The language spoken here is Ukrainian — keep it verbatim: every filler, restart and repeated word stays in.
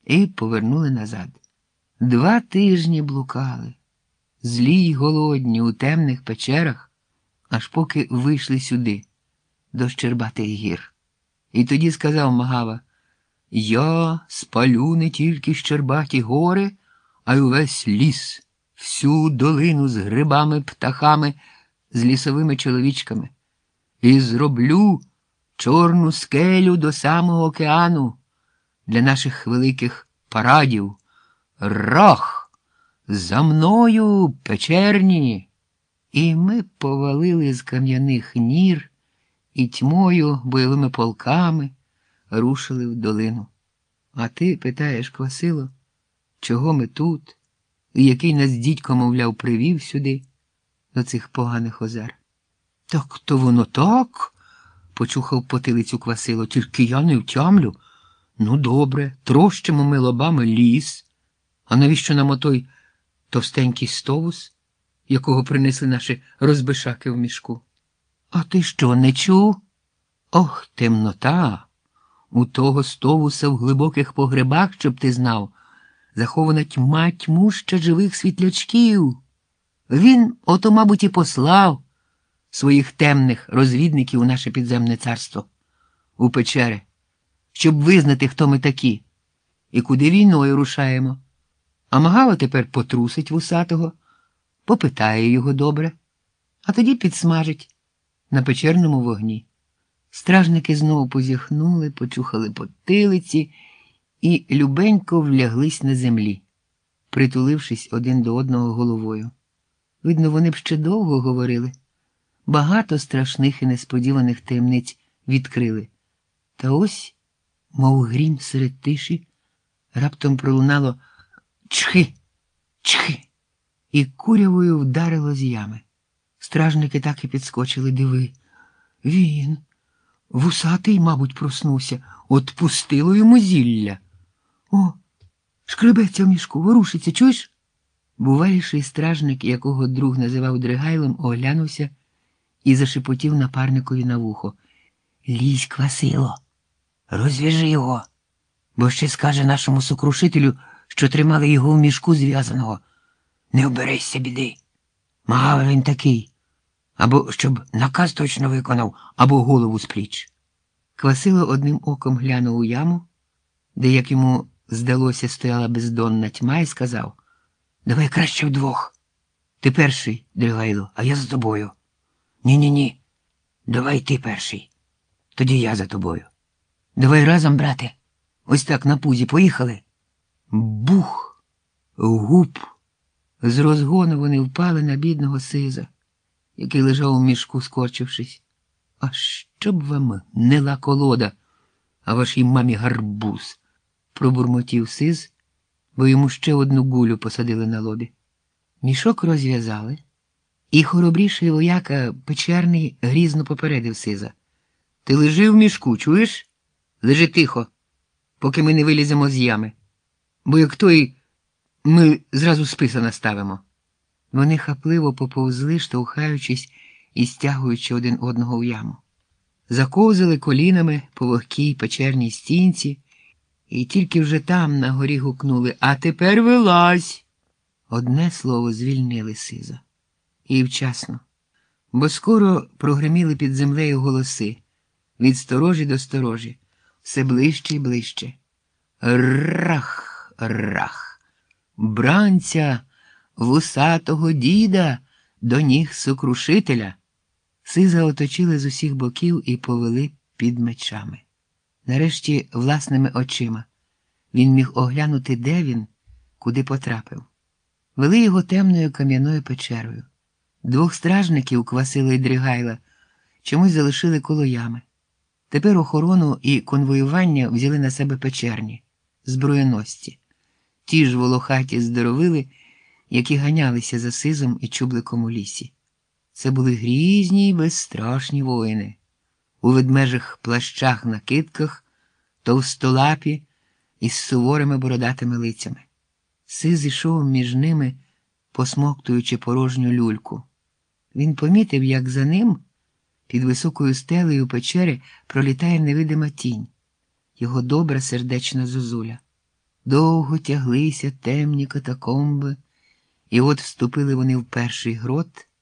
і повернули назад. Два тижні блукали, злі й голодні у темних печерах, аж поки вийшли сюди, до Щербатих гір. І тоді сказав Магава: «Я спалю не тільки Щербаті гори, а й увесь ліс, всю долину з грибами, птахами, з лісовими чоловічками. І зроблю чорну скелю до самого океану для наших великих парадів. Рах! За мною, печерні!» І ми повалили з кам'яних нір і тьмою, бойовими полками рушили в долину. А ти питаєш, Квасило, чого ми тут, і який нас дідько, мовляв, привів сюди, до цих поганих озер? Так то воно так, почухав потилицю Квасило, тільки я не втямлю. Ну добре, трощимо ми лобами ліс, а навіщо нам отой товстенький стовус, якого принесли наші розбишаки в мішку? А ти що, не чув? Ох, темнота! У того стовуса в глибоких погребах, щоб ти знав, захована тьма тьмуща живих світлячків. Він, ото, мабуть, і послав своїх темних розвідників у наше підземне царство, у печери, щоб визнати, хто ми такі і куди війною рушаємо. А Магава тепер потрусить вусатого, попитає його добре, а тоді підсмажить на печерному вогні. Стражники знову позіхнули, почухали потилиці і любенько вляглись на землі, притулившись один до одного головою. Видно, вони б ще довго говорили. Багато страшних і несподіваних таємниць відкрили. Та ось, мов грім серед тиші, раптом пролунало чхи, чхи, і курявою вдарило з ями. Стражники так і підскочили. Диви, він, вусатий, мабуть, проснувся, от пустило йому зілля. О, шкребеться в мішку, ворушиться, чуєш? Буваліший стражник, якого друг називав Дригайлом, оглянувся і зашепотів напарникові на вухо: «Лізь, Квасило, розв'яжи його, бо ще скаже нашому сокрушителю, що тримали його в мішку зв'язаного. Не обережся біди. Магава він такий. Або щоб наказ точно виконав, або голову з пліч». Квасило одним оком глянув у яму, де, як йому здалося, стояла бездонна тьма, і сказав: «Давай краще вдвох. Ти перший, Дригайло, а я за тобою». «Ні-ні-ні, давай ти перший, тоді я за тобою». «Давай разом, брате, ось так на пузі, поїхали». Бух! Гуп! З розгону вони впали на бідного Сиза, який лежав у мішку, скорчившись. «А щоб вам гнила колода, а вашій мамі гарбуз!» пробурмотів Сиз, бо йому ще одну гулю посадили на лобі. Мішок розв'язали, і хоробріший вояка печерний грізно попередив Сиза: «Ти лежи в мішку, чуєш? Лежи тихо, поки ми не виліземо з ями. Бо як той, ми зразу списа наставимо». Вони хапливо поповзли, штовхаючись і стягуючи один одного в яму. Заковзали колінами по вогкій печерній стінці, і тільки вже там на горі гукнули: «А тепер вилазь!» Одне слово звільнили Сиза. І вчасно, бо скоро прогреміли під землею голоси, від сторожі до сторожі, все ближче й ближче. Рах, рах! Бранця вусатого діда до ніг сокрушителя. Сиза оточили з усіх боків і повели під мечами. Нарешті власними очима він міг оглянути, де він, куди потрапив. Вели його темною кам'яною печерою. Двох стражників, Квасила і Дригайла, чомусь залишили коло ями. Тепер охорону і конвоювання взяли на себе печерні, зброєносці. Ті ж волохаті здоровили, які ганялися за Сизом і Чубликом у лісі. Це були грізні й безстрашні воїни. У ведмежих плащах-накидках, товстолапі із суворими бородатими лицями. Сиз ішов між ними, посмоктуючи порожню люльку. Він помітив, як за ним, під високою стелею печери, пролітає невидима тінь, його добра сердечна зозуля. Довго тяглися темні катакомби, і от вступили вони в перший грот,